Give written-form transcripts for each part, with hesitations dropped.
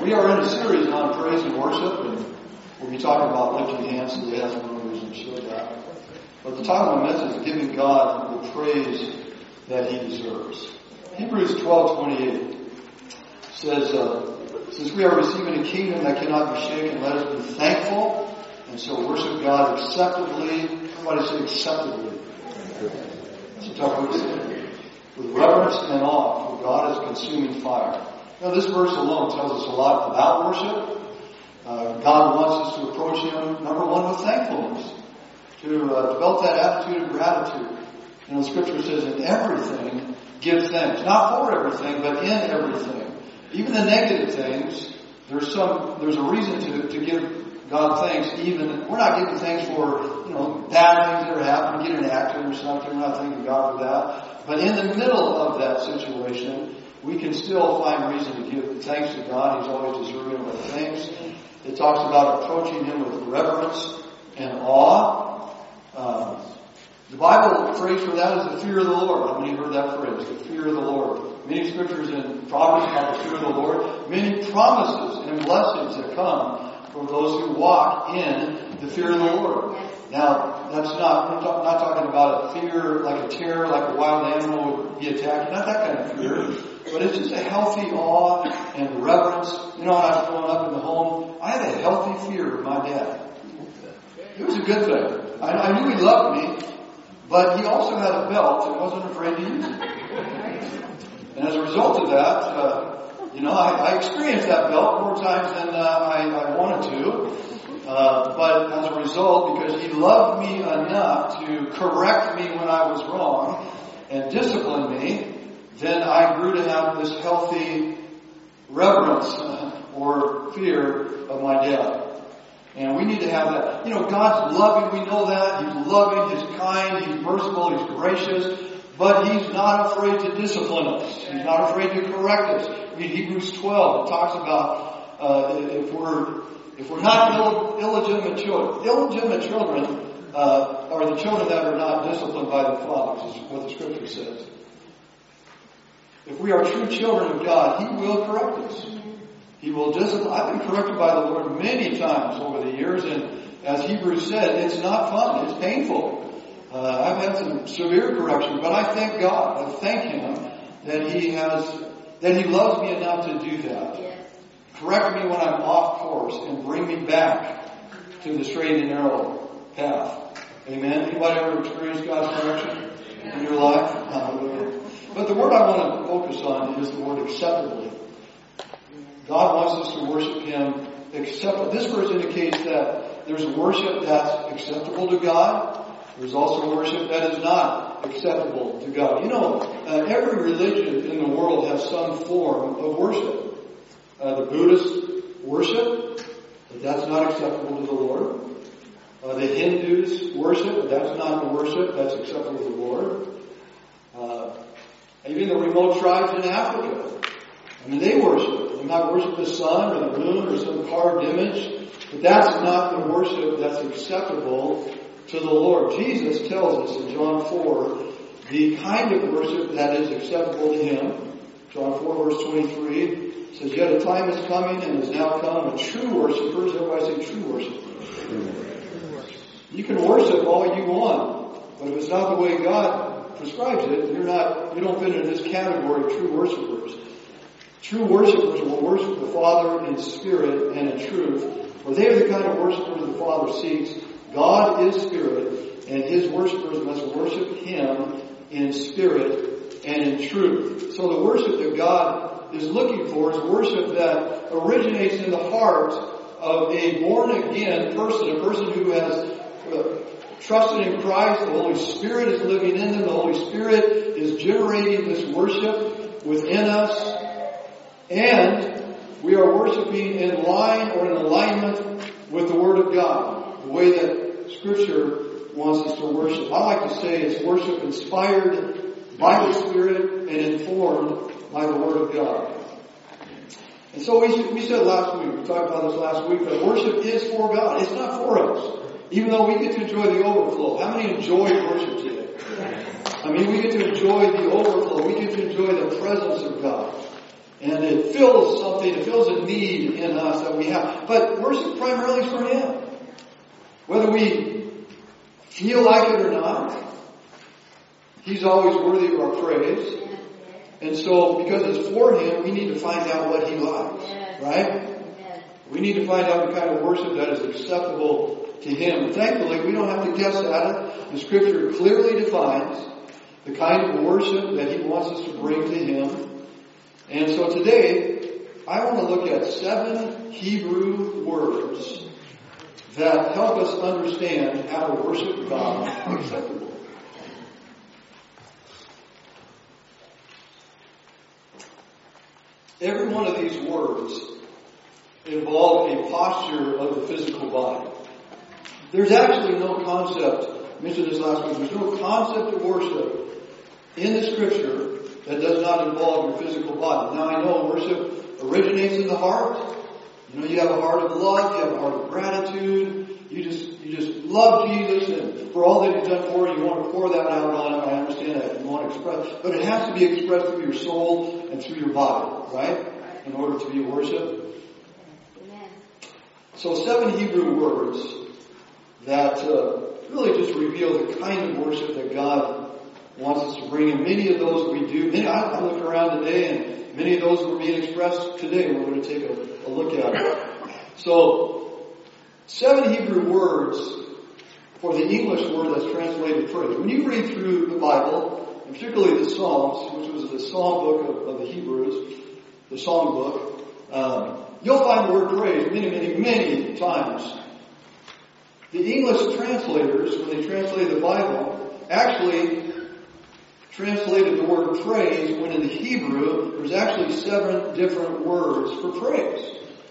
We are in a series on praise and worship, and we'll be talking about lifting hands today. That's one of the reasons to show that. But the title of my message is giving God the praise that He deserves. Hebrews 12:28 says, since we are receiving a kingdom that cannot be shaken, let us be thankful and so worship God acceptably. Everybody say acceptably. That's a tough word to say. With reverence and awe, for God is consuming fire. Now, this verse alone tells us a lot about worship. God wants us to approach Him, number one, with thankfulness. To develop that attitude of gratitude. You know, the Scripture says, in everything, give thanks. Not for everything, but in everything. Even the negative things, there's a reason to give God thanks. Even we're not giving thanks for, bad things that are happening, get in an accident or something. We're not thanking God for that. But in the middle of that situation, we can still find reason to give thanks to God. He's always deserving of thanks. It talks about approaching Him with reverence and awe. The Bible phrase for that is the fear of the Lord. How many heard that phrase? The fear of the Lord. Many scriptures in Proverbs about the fear of the Lord. Many promises and blessings that come for those who walk in the fear of the Lord. Now, we're not talking about a fear like a terror, like a wild animal would be attacked. Not that kind of fear. But it's just a healthy awe and reverence. When I was growing up in the home, I had a healthy fear of my dad. It was a good thing. I knew he loved me, but he also had a belt and wasn't afraid to use it. And as a result of that, I experienced that belt more times than I wanted to. But as a result, because he loved me enough to correct me when I was wrong and discipline me, then I grew to have this healthy reverence or fear of my dad. And we need to have that. God's loving, we know that. He's loving, He's kind, He's merciful, He's gracious. But He's not afraid to discipline us. He's not afraid to correct us. Read Hebrews 12. It talks about if we're not illegitimate children. Illegitimate children are the children that are not disciplined by their fathers, is what the Scripture says. If we are true children of God, He will correct us. He will discipline. I've been corrected by the Lord many times over the years, and as Hebrews said, it's not fun. It's painful. I've had some severe correction, but I thank God. I thank Him that He loves me enough to do that. Correct me when I'm off course and bring me back to the straight and narrow path. Amen. Anybody ever experienced God's correction in your life? Hallelujah. But the word I want to focus on is the word acceptably. God wants us to worship Him acceptably. This verse indicates that there's worship that's acceptable to God. There's also worship that is not acceptable to God. Every religion in the world has some form of worship. The Buddhists worship, but that's not acceptable to the Lord. The Hindus worship, but that's not the worship that's acceptable to the Lord. Even the remote tribes in Africa, they worship. They might worship the sun or the moon or some carved image, but that's not the worship that's acceptable to the Lord. Jesus tells us in John 4 the kind of worship that is acceptable to Him. John 4 verse 23 says, yet a time is coming and is now come when true worshipers, everybody say true worshipers. You can worship all you want, but if it's not the way God prescribes it, you don't fit in this category of true worshipers. True worshipers will worship the Father in spirit and in truth, for they are the kind of worshipers the Father seeks. God is spirit, and His worshipers must worship Him in spirit and in truth. So the worship that God is looking for is worship that originates in the heart of a born-again person, a person who has trusted in Christ. The Holy Spirit is living in them. The Holy Spirit is generating this worship within us. And we are worshiping in line or in alignment with the Word of God, the way that Scripture wants us to worship. I like to say it's worship inspired by the Spirit and informed by the Word of God. And so we said last week, we talked about this last week, that worship is for God. It's not for us. Even though we get to enjoy the overflow. How many enjoy worship today? We get to enjoy the overflow. We get to enjoy the presence of God. And it fills something, it fills a need in us that we have. But worship primarily is for Him. Whether we feel like it or not, He's always worthy of our praise. And so, because it's for Him, we need to find out what He likes. Right? We need to find out the kind of worship that is acceptable to Him. And thankfully, we don't have to guess at it. The Scripture clearly defines the kind of worship that He wants us to bring to Him. And so today, I want to look at 7 Hebrew words that help us understand how to worship God acceptably. Every one of these words involve a posture of the physical body. There's actually no concept, I mentioned this last week, there's no concept of worship in the Scripture that does not involve your physical body. Now I know worship originates in the heart. You know, you have a heart of love, you have a heart of gratitude, you just love Jesus, and for all that He's done for you, you want to pour that out on Him. I understand that. You want to express, but it has to be expressed through your soul and through your body, right? In order to be worship. So 7 Hebrew words that really just reveal the kind of worship that God wants us to bring. And many of those we do. I look around today, and many of those are being expressed today. We're going to take a look at it. So 7 Hebrew words for the English word that's translated praise. When you read through the Bible, and particularly the Psalms, which was the Psalm book of the Hebrews, the Psalm book, you'll find the word praise many times. The English translators, when they translated the Bible, actually translated the word praise when in the Hebrew there's actually 7 different words for praise.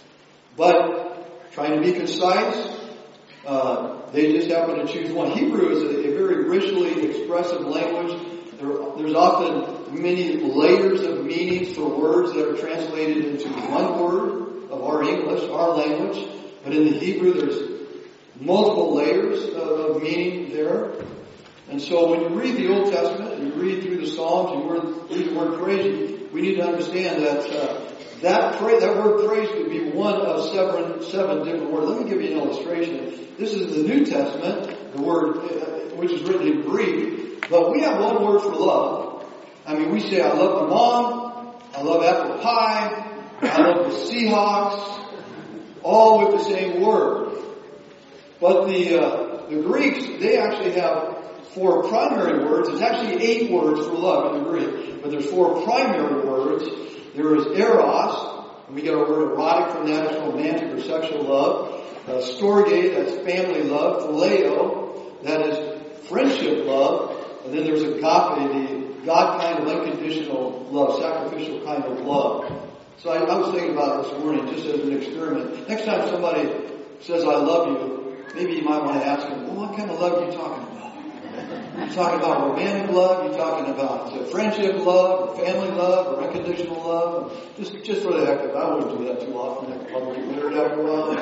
But trying to be concise, they just happen to choose one. Hebrew is a very richly expressive language. There's often many layers of meanings for words that are translated into one word of our English, our language. But in the Hebrew, there's multiple layers of meaning there. And so when you read the Old Testament, and you read through the Psalms, and you read the word praise, we need to understand that that word praise could be one of seven different words. Let me give you an illustration. This is the New Testament, the word which is written in Greek, but we have one word for love. I mean, we say, I love my mom, I love apple pie, I love the Seahawks, all with the same word. But the Greeks, they actually have 4 primary words. There's actually 8 words for love in the Greek, but there's 4 primary words. There is eros, and we get our word erotic from that, it's romantic or sexual love. Storge, that's family love. Phileo, that is friendship love. And then there's agape, the God kind of unconditional love, sacrificial kind of love. So I was thinking about it this morning just as an experiment. Next time somebody says, I love you, maybe you might want to ask them, well, what kind of love are you talking about? You're talking about romantic love, you're talking about friendship love, or family love, or unconditional love. Just for the heck of it. I wouldn't do that too often. I'd probably get married after a while.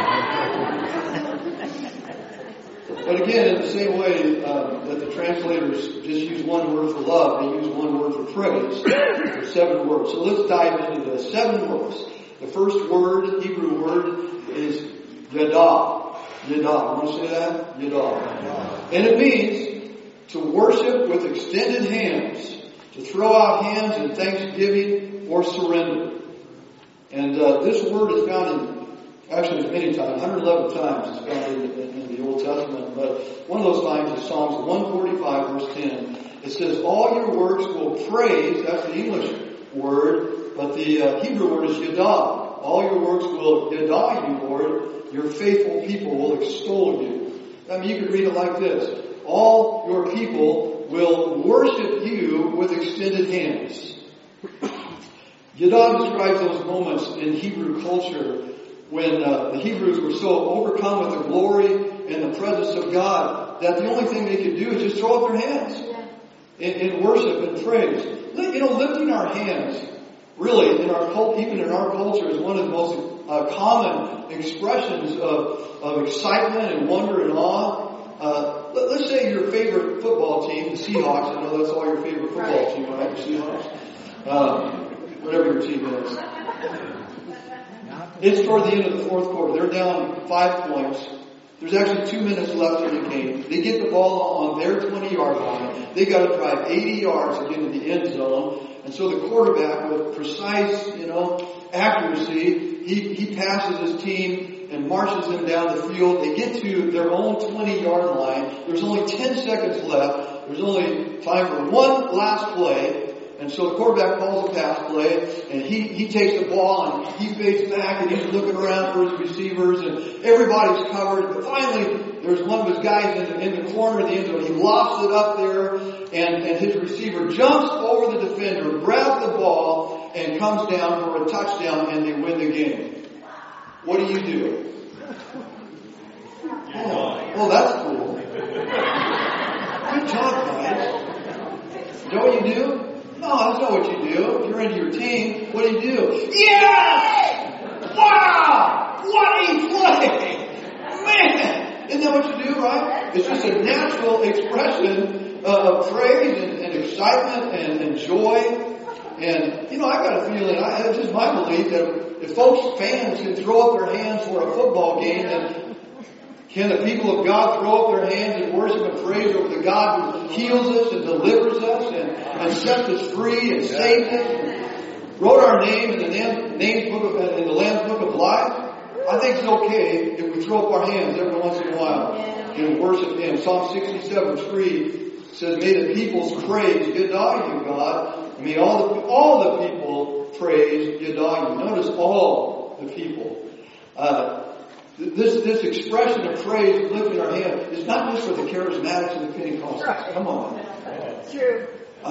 But again, in the same way that the translators just use one word for love, they use one word for praise. There's 7 words. So let's dive into the 7 words. The first word, Hebrew word, is yadah. Yadah. You want to say that? Yadah. And it means to worship with extended hands, to throw out hands in thanksgiving or surrender. And this word is found in, actually many times, 111 times it's found in the Old Testament. But one of those times is Psalms 145 verse 10. It says, all your works will praise, that's the English word, but the Hebrew word is yadah. All your works will yadah you, Lord. Your faithful people will extol you. I mean, you could read it like this. All your people will worship you with extended hands. Yadah describes those moments in Hebrew culture when the Hebrews were so overcome with the glory and the presence of God that the only thing they could do is just throw up their hands in worship and praise. You know, lifting our hands, really, in our cult, even in our culture, is one of the most common expressions of excitement and wonder and awe. Let's say your favorite football team, the Seahawks. I know that's all your favorite football team, right? The Seahawks. whatever your team is. It's toward the end of the fourth quarter. They're down 5 points. There's actually 2 minutes left in the game. They get the ball on their 20-yard line. They got to drive 80 yards to get into the end zone. And so the quarterback, with precise, accuracy, he passes his team and marches them down the field. They get to their own 20-yard line. There's only 10 seconds left. There's only time for one last play. And so the quarterback calls a pass play, and he takes the ball, and he fades back, and he's looking around for his receivers, and everybody's covered. But finally, there's one of his guys in the corner of the end zone. He lofts it up there, and his receiver jumps over the defender, grabs the ball, and comes down for a touchdown, and they win the game. What do you do? Oh, that's cool. Good job, guys. You know what you do? No, that's not what you do. If you're into your team, what do? Yes! Wow! What a play! Man! Isn't that what you do, right? It's just a natural expression of praise and excitement and joy. And, I got a feeling, it's just my belief that if fans can throw up their hands for a football game, then can the people of God throw up their hands and worship and praise over the God who heals us and delivers us and sets us free and saved us and wrote our name in the Lamb's Book of Life? I think it's okay if we throw up our hands every once in a while and worship Him. Psalm 67:3 says, "May the peoples praise Yaddah, God. And may all the people praise Yaddah." Notice all the people. This expression of praise, lifting our hand, is not just for the charismatics and the Pentecostals. Right. Come on. True.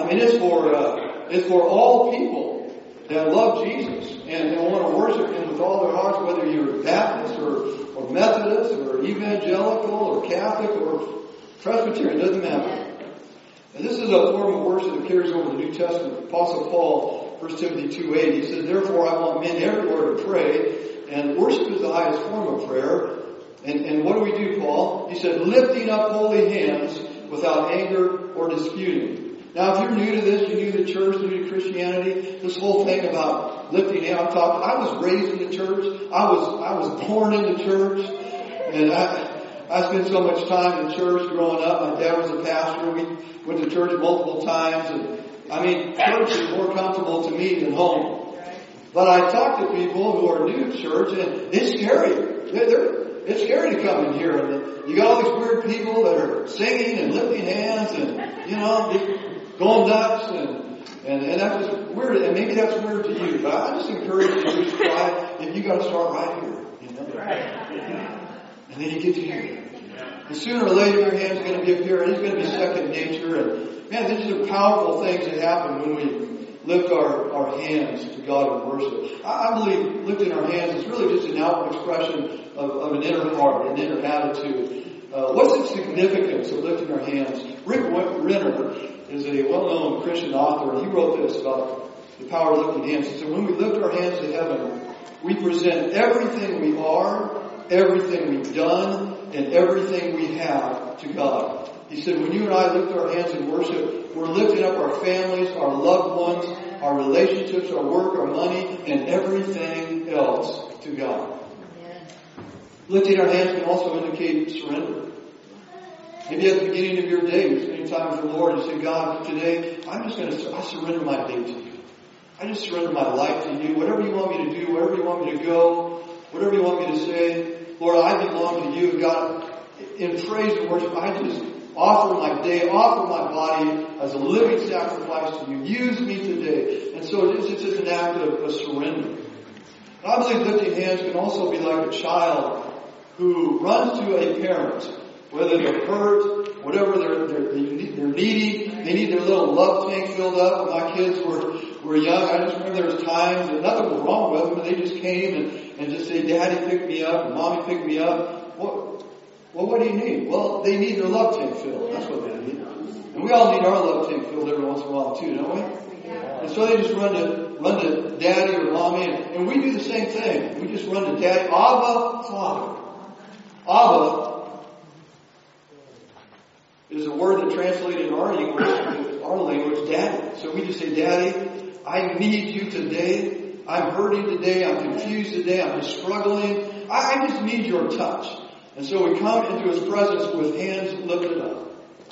It's for all people that love Jesus and want to worship Him with all their hearts, whether you're Baptist or Methodist or Evangelical or Catholic or Presbyterian, it doesn't matter. And this is a form of worship that carries over the New Testament. Apostle Paul, 1 Timothy 2:8, he says, "Therefore I want men everywhere to pray." And worship is the highest form of prayer. And what do, Paul? He said, "Lifting up holy hands without anger or disputing." Now, if you're new to this, you're new to church, new to Christianity, this whole thing about lifting hands, I was raised in the church. I was born in the church. And I spent so much time in church growing up. My dad was a pastor. We went to church multiple times. And church is more comfortable to me than home. But I talk to people who are new to church, and it's scary. It's scary to come in here. And you got all these weird people that are singing and lifting hands and, going nuts. And that's just weird. And maybe that's weird to you. But I just encourage you to try. If you got to start right here. Right. And then you get to here. And sooner or later, your hand's going to get here, and it's going to be second nature. And, man, these are powerful things that happen when we lift our hands to God in worship. I believe lifting our hands is really just an outward expression of an inner heart, an inner attitude. What's the significance of lifting our hands? Rick Renner is a well-known Christian author, and he wrote this about the power of lifting hands. He said, "When we lift our hands to heaven, we present everything we are, everything we've done, and everything we have to God." He said, when you and I lift our hands in worship, we're lifting up our families, our loved ones, our relationships, our work, our money, and everything else to God. Lifting our hands can also indicate surrender. Maybe at the beginning of your day, you're spending time with the Lord, and you say, "God, today, I surrender my day to you. I just surrender my life to you. Whatever you want me to do, wherever you want me to go, whatever you want me to say, Lord, I belong to you." God, in praise and worship, I just offer my day, offer my body as a living sacrifice to you. Use me today. And so it's just an act of surrender. And I believe lifting hands can also be like a child who runs to a parent, whether they're hurt, whatever they're needy, they need their little love tank filled up. When my kids were young, I just remember there was times that nothing was wrong with them, but they just came and just say, "Daddy picked me up," and "Mommy picked me up." What do you need? Well, they need their love tank filled. That's what they need. And we all need our love tank filled every once in a while too, don't we? And so they just run to Daddy or Mommy, and we do the same thing. We just run to Daddy. Abba, Father. Abba is a word that translated in our language, Daddy. So we just say, "Daddy, I need you today. I'm hurting today. I'm confused today. I'm just struggling. I just need your touch. And so we come into His presence with hands lifted up.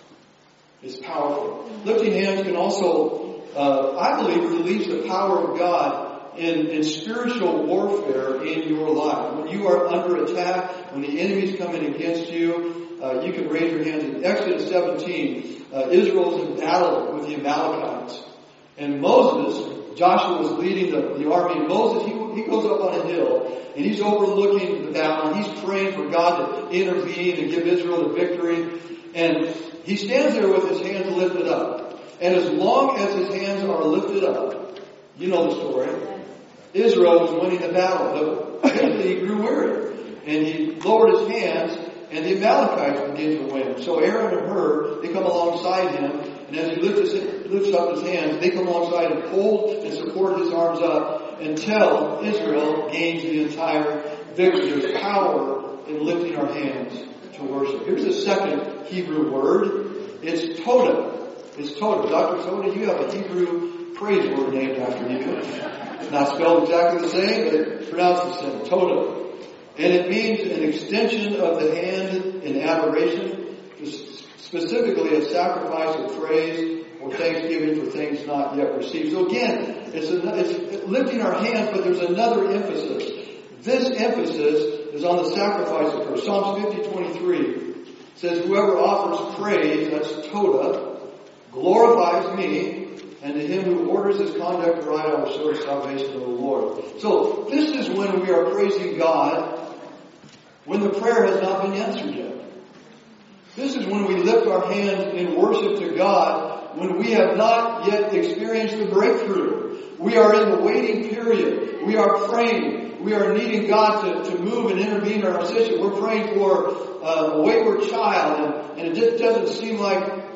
It's powerful. Lifting hands can also, I believe, release the power of God in spiritual warfare in your life. When you are under attack, when the enemy's coming against you, you can raise your hands. In Exodus 17, Israel's in battle with the Amalekites. And Moses, Joshua was leading the army. And Moses, he goes up on a hill, and he's overlooking the battle, and he's praying for God to intervene and give Israel the victory. And he stands there with his hands lifted up. And as long as his hands are lifted up, you know the story, Israel was winning the battle. But eventually he grew weary. And he lowered his hands, and the Amalekites began to win. So Aaron and Hur, they come alongside him, and as he lifts up his hands, they come alongside and hold and support his arms up until Israel gains the entire victory. There's power in lifting our hands to worship. Here's the second Hebrew word. It's Todah. It's Todah. Dr. Todah, you have a Hebrew praise word named after you. It's not spelled exactly the same, but it's pronounced the same. Todah. And it means an extension of the hand in adoration, specifically a sacrifice of praise or thanksgiving for things not yet received. So again, it's lifting our hands, but there's another emphasis. This emphasis is on the sacrifice of praise. Psalms 50:23 says, whoever offers praise, that's Todah, glorifies me, and to him who orders his conduct right, I will show the salvation of the Lord. So this is when we are praising God when the prayer has not been answered yet. This is when we lift our hands in worship to God when we have not yet experienced the breakthrough. We are in the waiting period. We are praying. We are needing God to move and intervene in our situation. We're praying for a wayward child, and it just doesn't seem like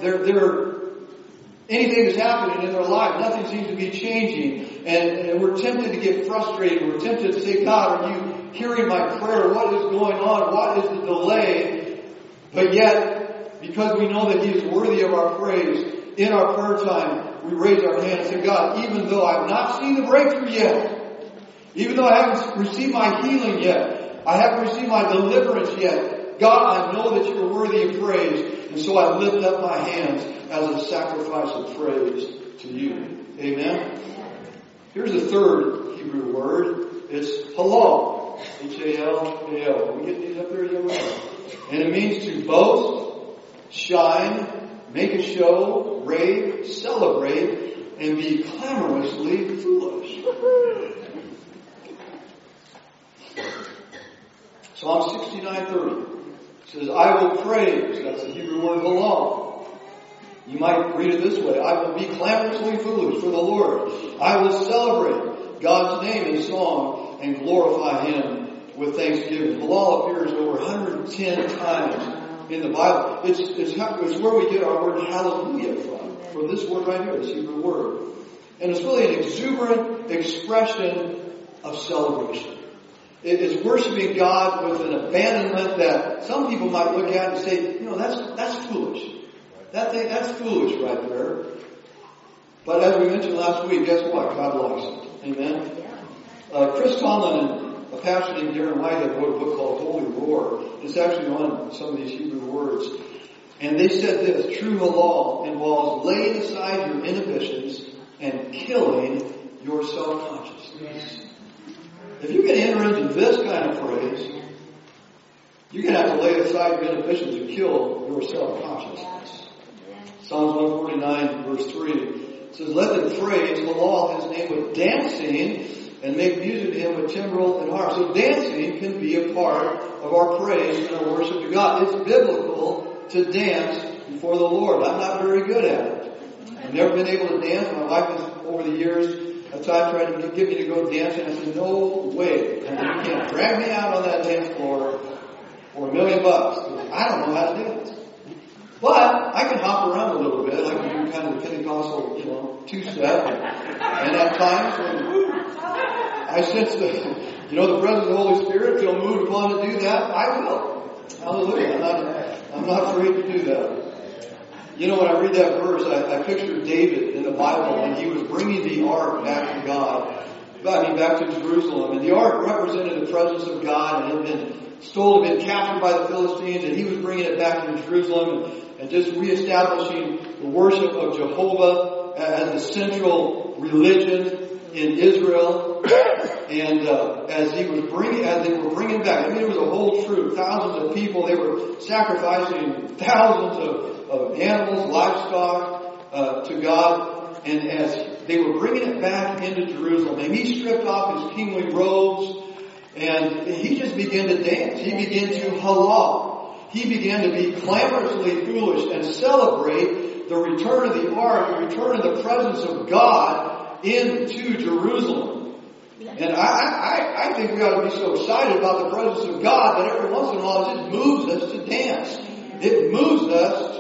anything is happening in their life. Nothing seems to be changing. And we're tempted to get frustrated. We're tempted to say, God, are you hearing my prayer? What is going on? What is the delay? But yet, because we know that He is worthy of our praise, in our prayer time, we raise our hands and say, God, even though I've not seen the breakthrough yet, even though I haven't received my healing yet, I haven't received my deliverance yet, God, I know that you're worthy of praise, and so I lift up my hands as a sacrifice of praise to you. Amen? Here's the third Hebrew word. It's halal. H-A-L-A-L. Can we get these up there? And it means to boast, shine, make a show, rave, celebrate, and be clamorously foolish. Psalm 69:30 says, I will praise. That's the Hebrew word halal. You might read it this way. I will be clamorously foolish for the Lord. I will celebrate God's name in song and glorify Him with thanksgiving. Halal appears over 110 times in the Bible. It's where we get our word hallelujah from this word right here, this Hebrew word. And it's really an exuberant expression of celebration. It is worshiping God with an abandonment that some people might look at and say, that's foolish. That's foolish right there. But as we mentioned last week, guess what? God likes it. Amen? Chris Conlon and a pastor named Darren Whitehead wrote a book called Holy Roar. It's actually on some of these Hebrew words. And they said this, true halal involves laying aside your inhibitions and killing your self-consciousness. If you can enter into this kind of praise, you're going to have to lay aside your inhibitions and kill your self-consciousness. Psalms 149 verse 3 says, let them praise halal His name with dancing and make music to Him with timbrel and harp. So dancing can be a part of our praise and our worship to God. It's biblical to dance before the Lord. I'm not very good at it. I've never been able to dance. My wife has, over the years, a time tried to get me to go dancing. I said, no way. You can't drag me out on that dance floor for $1 million. I don't know how to dance. But I can hop around a little bit. I can do kind of the Pentecostal, two-step. And at times, I sense the presence of the Holy Spirit, feel moved upon to do that, I will. Hallelujah. I'm not afraid to do that. You know, when I read that verse, I picture David in the Bible when he was bringing the ark back to God. Back to Jerusalem. And the ark represented the presence of God, and it had been stolen, been captured by the Philistines, and he was bringing it back to Jerusalem and just reestablishing the worship of Jehovah as the central religion in Israel. And as they were bringing back, it was a whole troop, thousands of people. They were sacrificing thousands of animals, livestock to God. And as they were bringing it back into Jerusalem, and he stripped off his kingly robes, and he just began to dance. He began to halal. He began to be clamorously foolish and celebrate the return of the ark, the return of the presence of God into Jerusalem. And I think we ought to be so excited about the presence of God that every once in a while it just moves us to dance. It moves us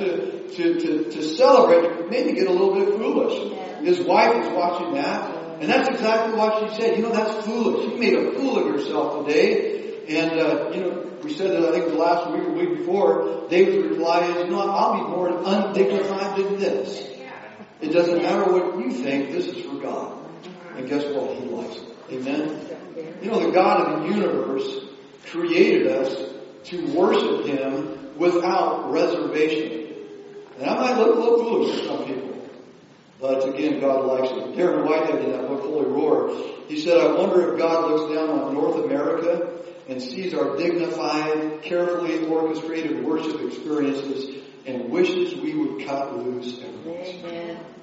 to celebrate, maybe get a little bit foolish. His wife was watching that, and that's exactly what she said. That's foolish. You made a fool of yourself today. And, we said that, I think it was last week or week before, David's reply is, I'll be more undignified than this. It doesn't matter what you think, this is for God. And guess what? He likes it. Amen? The God of the universe created us to worship Him without reservation. And I might look a little foolish to some people. But again, God likes it. Darren Whitehead in that book, Holy Roar, he said, I wonder if God looks down on North America and sees our dignified, carefully orchestrated worship experiences and wishes we would cut loose every once in a while.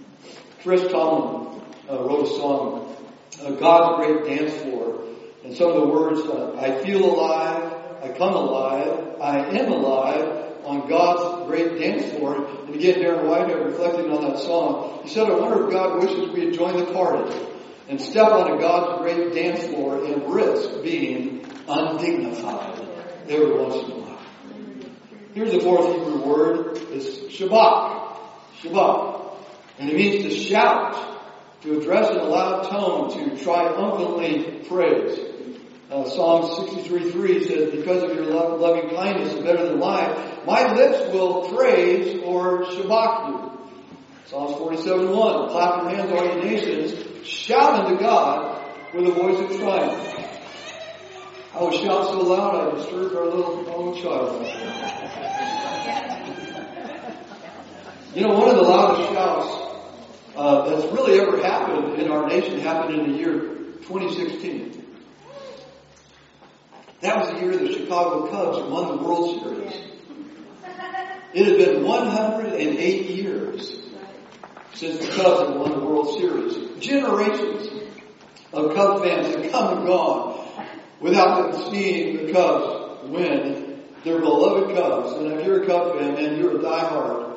Chris Tomlin wrote a song, God's Great Dance Floor. And some of the words, I feel alive, I come alive, I am alive, on God's great dance floor. And again, Darren Whitehead reflecting on that song, he said, I wonder if God wishes we had joined the party and step on God's great dance floor and risk being undignified every once in a while. Here's the fourth Hebrew word. It's shabach. Shabach. And it means to shout, to address in a loud tone, to triumphantly praise. Psalm 63:3 says, because of your loving kindness is better than life, my lips will praise or shabach you. Psalms 47:1, clap your hands, all you nations, shout unto God with a voice of triumph. I would shout so loud I disturbed our little own child. One of the loudest shouts that's really ever happened in our nation happened in the year 2016. That was the year the Chicago Cubs won the World Series. It had been 108 years since the Cubs had won the World Series. Generations of Cubs fans have come and gone without them seeing the Cubs win their beloved Cubs. And if you're a Cubs fan, man, you're a diehard.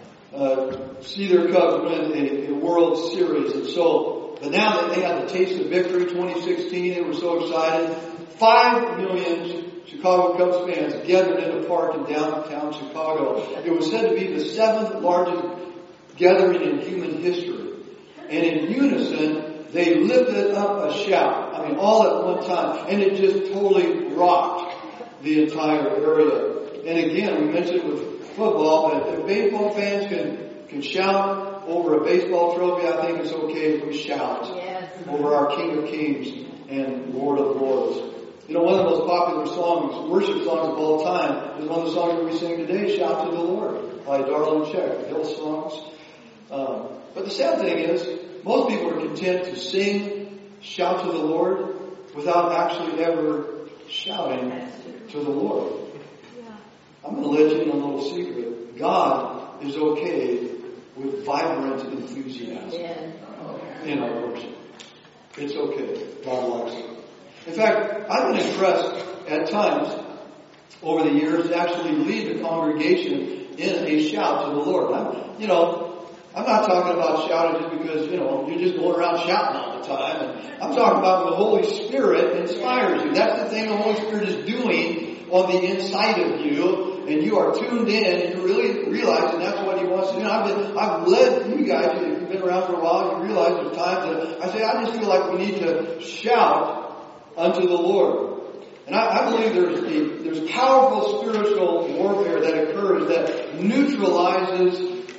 See their Cubs win a World Series. And so, but now that they had the taste of victory 2016, they were so excited. 5 million Chicago Cubs fans gathered in a park in downtown Chicago. It was said to be the 7th largest gathering in human history. And in unison, they lifted up a shout. All at one time. And it just totally rocked the entire area. And again, we mentioned with football, but if baseball fans can shout over a baseball trophy, I think it's okay if we shout over our King of Kings and Lord of Lords. One of the most popular songs, worship songs of all time, is one of the songs that we sing today, Shout to the Lord, by Darlene Zschech, the Hillsongs. But the sad thing is, most people are content to sing, shout to the Lord, without actually ever shouting to the Lord. I'm going to let you in a little secret. God is okay with vibrant enthusiasm in our worship. It's okay. God likes it. In fact, I've been impressed at times over the years to actually lead the congregation in a shout to the Lord. I'm not talking about shouting just because, you're just going around shouting all the time. And I'm talking about when the Holy Spirit inspires you. That's the thing the Holy Spirit is doing on the inside of you. And you are tuned in and you really realize that that's what He wants to do. I've led you guys, if you've been around for a while, you realize there's times that I say, I just feel like we need to shout unto the Lord. And I believe there's powerful spiritual warfare that occurs that neutralizes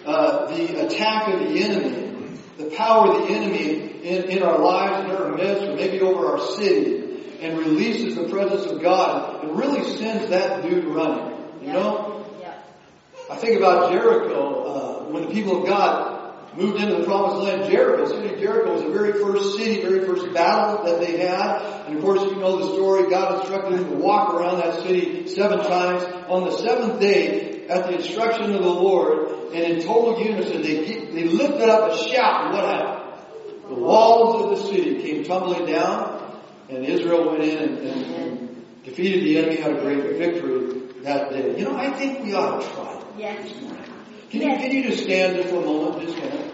the attack of the enemy, the power of the enemy in our lives, in our midst, or maybe over our city, and releases the presence of God and really sends that dude running. You know? Yeah. I think about Jericho, when the people of God moved into the promised land. Jericho, the city of Jericho was the very first city, very first battle that they had. And of course, you know the story. God instructed them to walk around that city 7 times. On the 7th day, at the instruction of the Lord, and in total unison, they lifted up a shout. And what happened? The walls of the city came tumbling down, and Israel went in and defeated the enemy, had a great victory that day. You know, I think we ought to try it. Yes. Can you just stand just for a moment? Just a minute.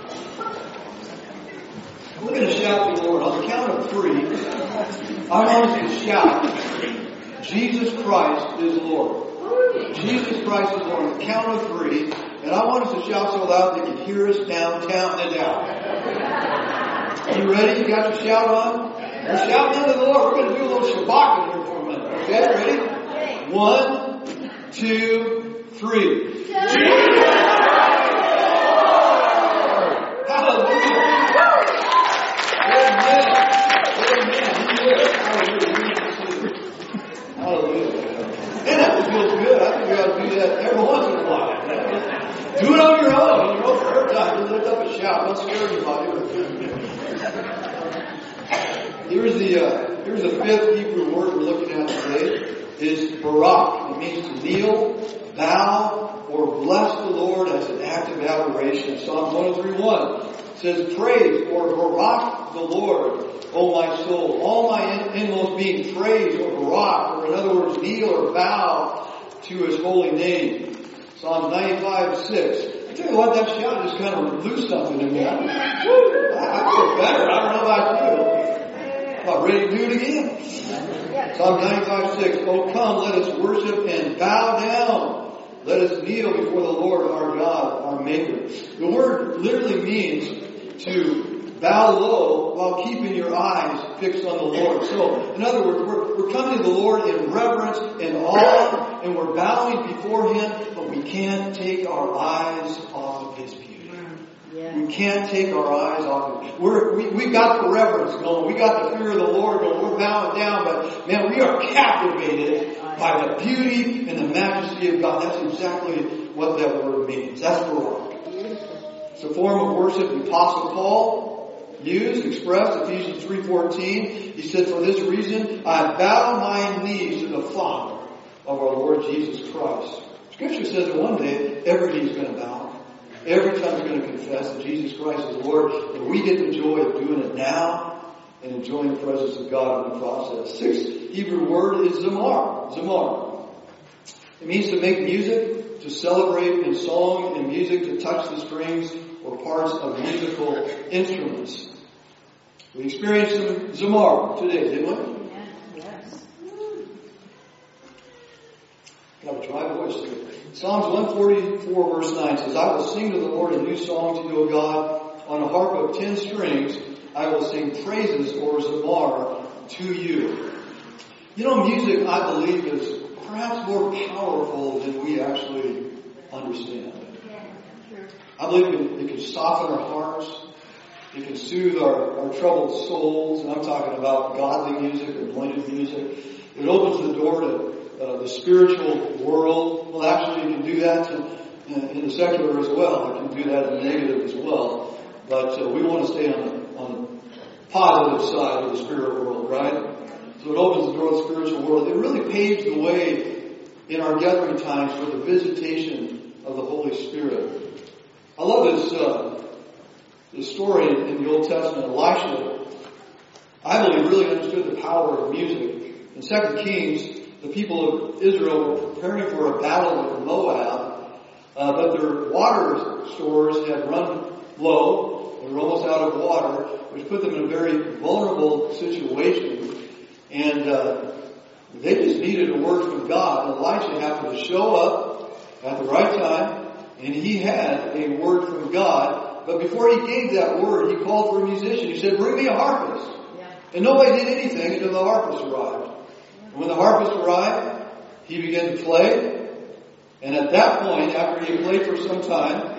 We're going to shout to the Lord. On the count of 3, I want us to shout, Jesus Christ is Lord. Jesus Christ is Lord. On the count of 3, and I want us to shout so loud they can hear us downtown and down. Are you ready? You got your shout on? We're shouting unto the Lord. We're going to do a little shabbat in here for a minute. Okay, ready? 1, 2, 3. Jesus! Hallelujah! Amen! Hallelujah! Man, that feels good. I think we ought to do that every once in a while. Do it on your own. On your own prayer time. Just lift up a shout. Don't scare anybody. Here's the 5th Hebrew word we're looking at today. Is barak. It means to kneel, bow, or bless the Lord as an act of adoration. Psalm 103:1 says, praise or barak the Lord, O my soul. All my inmost being, praise or barak, or in other words, kneel or bow to His holy name. Psalm 95:6. I tell you what, that shout just kind of loosed something in me. I feel better. I don't know about you. I'm ready to do it again. Psalm 95:6. Oh, come, let us worship and bow down. Let us kneel before the Lord our God, our Maker. The word literally means to bow low while keeping your eyes fixed on the Lord. So, in other words, we're coming to the Lord in reverence and awe, and we're bowing before Him, but we can't take our eyes off of His beauty. We can't take our eyes off of it. We got the reverence going. We got the fear of the Lord going. We're bowing down, but man, we are captivated by the beauty and the majesty of God. That's exactly what that word means. That's barak. It's a form of worship the Apostle Paul expressed, Ephesians 3:14. He said, for this reason, I bow my knees to the Father of our Lord Jesus Christ. Scripture says that one day, every knee is going to bow. Every tongue is going to confess that Jesus Christ is Lord. And we get the joy of doing it now and enjoying the presence of God in the process. 6th Hebrew word is zamar. Zamar. It means to make music, to celebrate in song and music, to touch the strings or parts of musical instruments. We experienced some zamar today, didn't we? Yes. Got a dry voice today. Psalms 144 verse 9 says, I will sing to the Lord a new song to you, O God. On a harp of 10 strings, I will sing praises or zamar to you. You know, music, I believe, is perhaps more powerful than we actually understand. I believe it can soften our hearts. It can soothe our troubled souls. And I'm talking about godly music, anointed music. It opens the door to the spiritual world. Well, actually, you can do that in the secular as well. You can do that in the negative as well. But we want to stay on the positive side of the spirit world, right? So it opens the door to the spiritual world. It really paves the way in our gathering times for the visitation of the Holy Spirit. I love this story in the Old Testament. Elisha, I believe, really understood the power of music. In 2 Kings, the people of Israel were preparing for a battle with Moab, but their water stores had run low. They were almost out of water, which put them in a very vulnerable situation. And they just needed a word from God. And Elisha happened to show up at the right time, and he had a word from God. But before he gave that word, he called for a musician. He said, bring me a harpist. Yeah. And nobody did anything until the harpist arrived. And when the harpist arrived, he began to play. And at that point, after he had played for some time,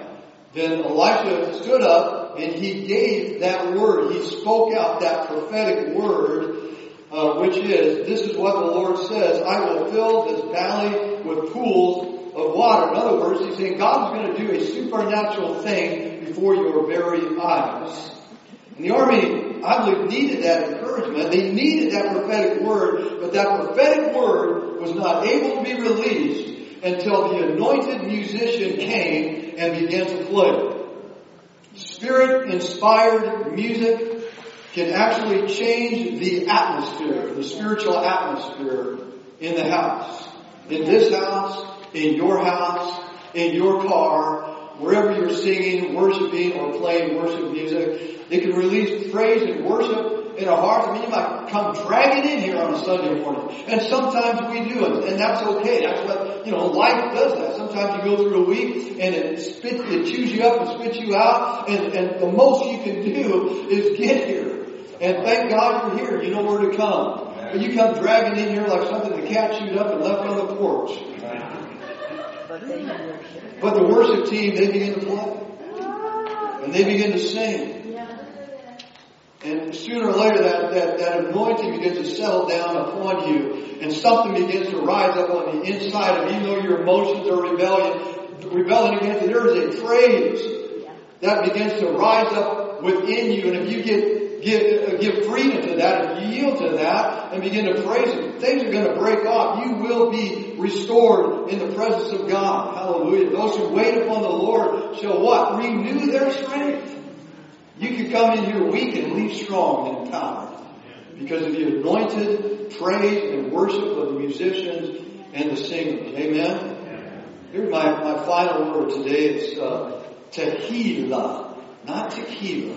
then Elisha stood up and he gave that word. He spoke out that prophetic word, which is, this is what the Lord says, I will fill this valley with pools of water. In other words, he's saying God's going to do a supernatural thing before your very eyes. And the army, I believe, needed that encouragement. They needed that prophetic word, but that prophetic word was not able to be released until the anointed musician came and began to play. Spirit-inspired music can actually change the atmosphere, the spiritual atmosphere in the house. In this house, in your house, in your car, wherever you're singing, worshiping, or playing worship music. It can release praise and worship in our hearts. I mean, you might come dragging in here on a Sunday morning. And sometimes we do, and that's okay. That's what, life does that. Sometimes you go through a week and it chews you up and spits you out. And the most you can do is get here. And thank God you're here. You know where to come. But you come dragging in here like something the cat chewed up and left on the porch. But the worship team, they begin to play. And they begin to sing. And sooner or later that anointing begins to settle down upon you. And something begins to rise up on the inside of you. Even though your emotions are rebelling against it, there is a praise that begins to rise up within you. And if you give freedom to that, if you yield to that and begin to praise Him, things are going to break off. You will be restored in the presence of God. Hallelujah. Those who wait upon the Lord shall what? Renew their strength. You can come in here weak and leave strong and empowered because of the anointed praise and worship of the musicians and the singers. Amen? Here's my final word today. It's tequila. Not tequila.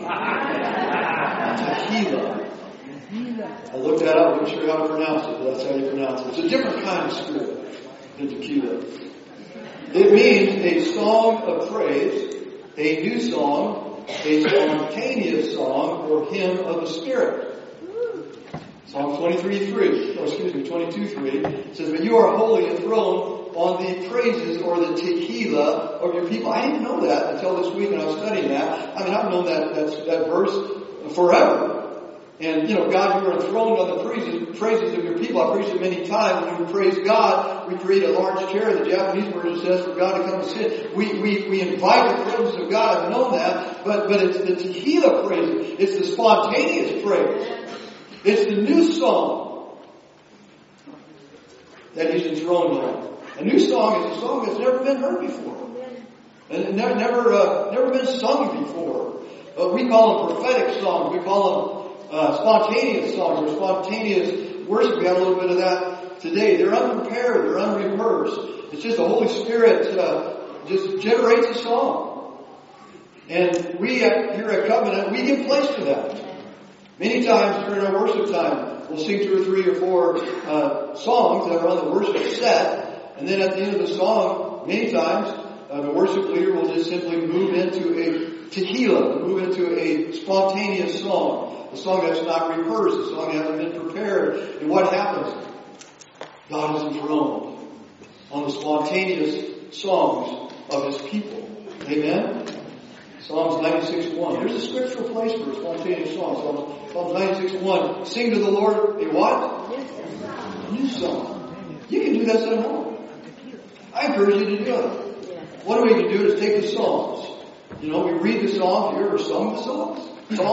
Tequila. I looked that up. I'm not sure how to pronounce it, but that's how you pronounce it. It's a different kind of spirit than tequila. It means a song of praise, a new song, a spontaneous song, or hymn of the Spirit. Psalm 22:3 says, but you are holy enthroned on the praises or the tequila of your people. I didn't know that until this week when I was studying that. I mean, I've known that verse forever. And, God, you are enthroned on the praises of your people. I've preached it many times. When we praise God, we create a large chair. The Japanese version says for God to come and sit. We invite the presence of God. I've known that. But it's the tequila praise. It's the spontaneous praise. It's the new song that He's enthroned on. A new song is a song that's never been heard before. And never been sung before. We call them prophetic songs. We call them spontaneous songs or spontaneous worship. We have a little bit of that today. They're unprepared. They're unrehearsed. It's just the Holy Spirit just generates a song. And we here at Covenant, we give place to that. Many times during our worship time, we'll sing 2 or 3 or 4 songs that are on the worship set. And then at the end of the song, many times, the worship leader will just simply move into a tequila, move into a spontaneous song. A song that's not rehearsed, a song that hasn't been prepared. And what happens? God is enthroned on the spontaneous songs of His people. Amen? Psalms 96:1. There's a scriptural place for a spontaneous song. Psalms 96:1. Sing to the Lord a what? A new song. You can do that at home. I encourage you to do it. One way you can do it is take the Psalms. We read the Psalms. You ever sung the Psalms?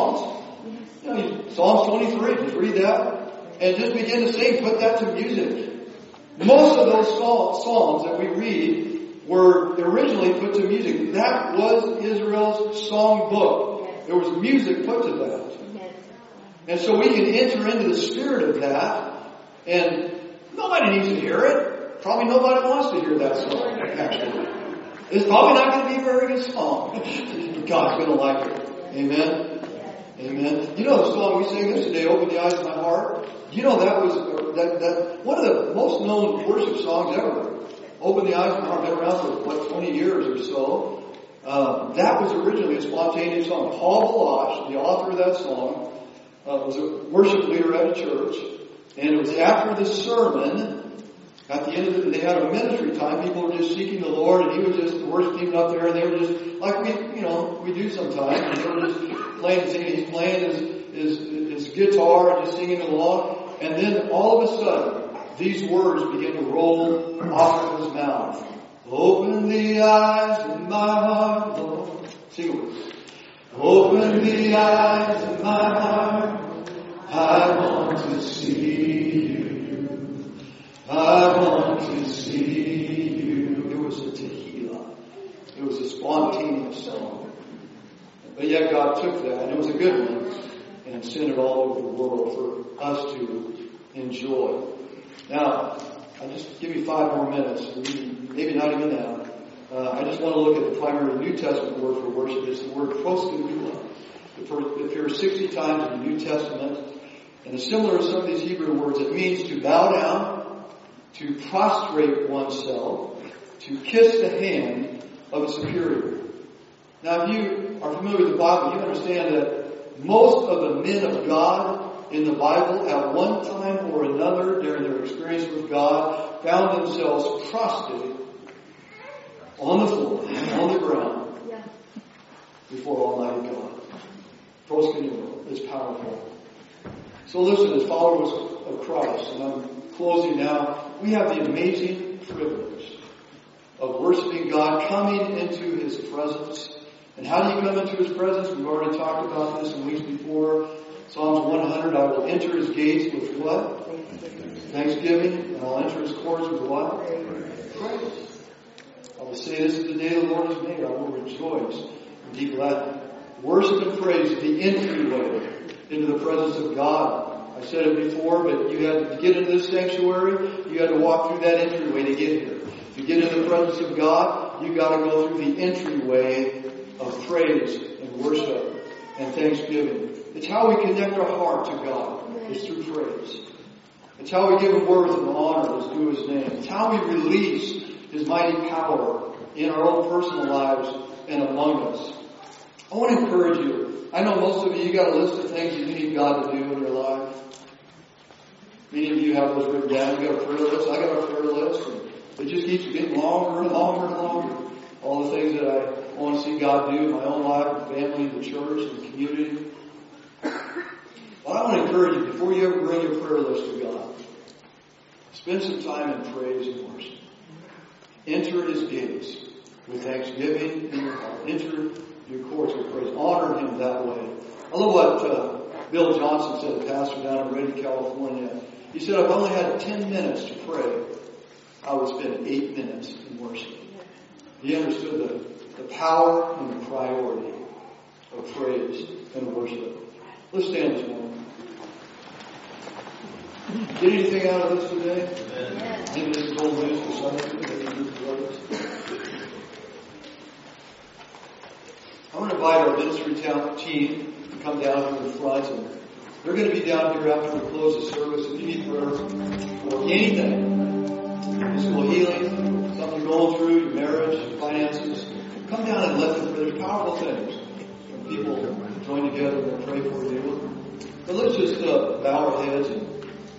Psalms 23, just read that and just begin to sing, put that to music. Most of those psalms that we read were originally put to music. That was Israel's song book. There was music put to that. And so we can enter into the spirit of that, and nobody needs to hear it. Probably nobody wants to hear that song, actually. It's probably not going to be a very good song, but God's going to like it. Amen? Amen. The song we sang yesterday, Open the Eyes of My Heart? That was that one of the most known worship songs ever. Open the Eyes of My Heart, been around for 20 years or so. That was originally a spontaneous song. Paul Balash, the author of that song, was a worship leader at a church. And it was after the sermon At the end of the day, they had a ministry time. People were just seeking the Lord, and he was just the worship team up there, and they were just like we do sometimes. And they were just playing and singing. He's playing his guitar and just singing along. And then all of a sudden, these words begin to roll off of his mouth. Open the eyes of my heart, Lord. Sing it with us. Open the eyes of my heart. I want to see you. I want to see you. It was a tehillah. It was a spontaneous song. But yet God took that, and it was a good one, and sent it all over the world for us to enjoy. Now, I'll just give you 5 more minutes, maybe not even that. I just want to look at the primary New Testament word for worship. It's the word proskunula. It appears 60 times in the New Testament. And it's similar to some of these Hebrew words. It means to bow down, to prostrate oneself, to kiss the hand of a superior. Now, if you are familiar with the Bible, you understand that most of the men of God in the Bible at one time or another during their experience with God found themselves prostrate on the floor, on the ground, before Almighty God. Proskunula is powerful. So listen, as followers of Christ, and I'm closing now, we have the amazing privilege of worshiping God, coming into His presence. And how do you come into His presence? We've already talked about this in weeks before. Psalms 100, I will enter His gates with what? Thanksgiving. And I'll enter His courts with what? Praise. I will say, this is the day the Lord has made. I will rejoice and be glad. Worship and praise is the entryway into the presence of God. I said it before, but you had to get into this sanctuary. You had to walk through that entryway to get here. To get into the presence of God, you got to go through the entryway of praise and worship and thanksgiving. It's how we connect our heart to God. It's through praise. It's how we give Him worth and honor is due His name. It's how we release His mighty power in our own personal lives and among us. I want to encourage you. I know most of you got a list of things that you need God to do in your life. Many of you have those written down. You got a prayer list. I got a prayer list. And it just keeps getting longer and longer and longer. All the things that I want to see God do in my own life, the family, the church, and the community. Well, I want to encourage you, before you ever bring your prayer list to God, spend some time in praise and worship. Enter His gates with thanksgiving in your heart. Enter your courts with praise. Honor Him that way. I love what Bill Johnson said, the pastor down in Redding, California. He said, if I only had 10 minutes to pray, I would spend 8 minutes in worship. He understood the power and the priority of praise and worship. Let's stand this morning. Get anything out of this today? Amen. Maybe this is old news for some of you. I want to invite our ministry team to come down here in the front. And they're going to be down here after we close the service. If you need prayer for anything, physical healing, something you're going through, your marriage, your finances, come down and let them pray. There's powerful things when people join together and pray for you. But let's just bow our heads and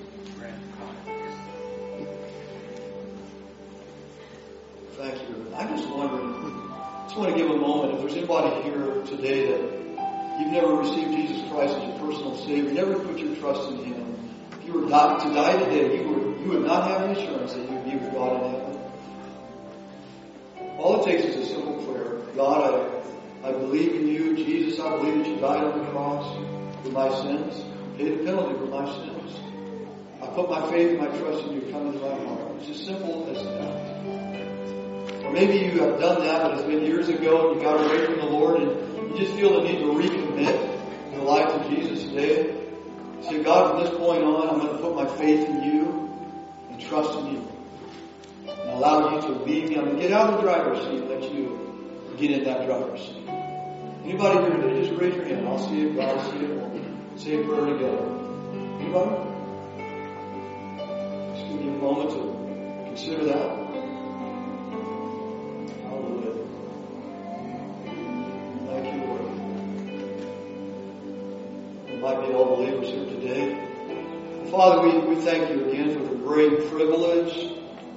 thank you. I'm just wondering, I just want to give a moment, if there's anybody here today that you've never received Jesus Christ as your personal Savior, never put your trust in Him, if you were to die today, you would not have the assurance that you would be with God in heaven. All it takes is a simple prayer. God, I believe in you. Jesus, I believe that you died on the cross for my sins, paid the penalty for my sins. I put my faith and my trust in you. Come into my heart. It's as simple as that. Or maybe you have done that, but it's been years ago and you got away from the Lord and you just feel the need to recommit your life to Jesus today. Say, God, from this point on, I'm going to put my faith in you and trust in you. And allow you to lead me. I'm going to get out of the driver's seat and let you get in that driver's seat. Anybody here today, just raise your hand. I'll see it. God will see it. We'll say a prayer together. Anybody? Just give me a moment to consider that. Hallelujah. Thank you, Lord. There might be all believers here today. Father, we thank you again for the great privilege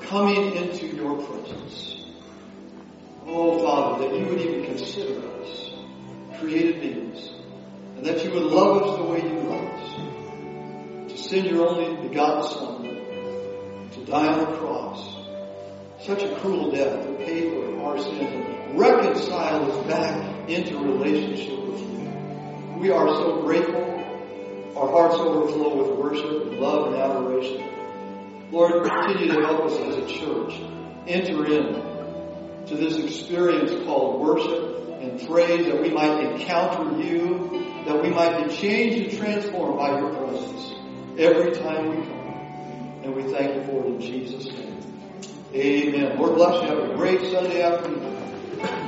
coming into your presence. Oh, Father, that you would even consider us created beings, and that you would love us the way you love us, to send your only begotten Son to die on the cross, such a cruel death to pay for our sins and reconcile us back into relationship with you. We are so grateful. Our hearts overflow with worship and love and adoration. Lord, continue to help us as a church enter in to this experience called worship and praise, that we might encounter you, that we might be changed and transformed by your presence every time we come. And we thank you for it in Jesus' name. Amen. Lord bless you. Have a great Sunday afternoon.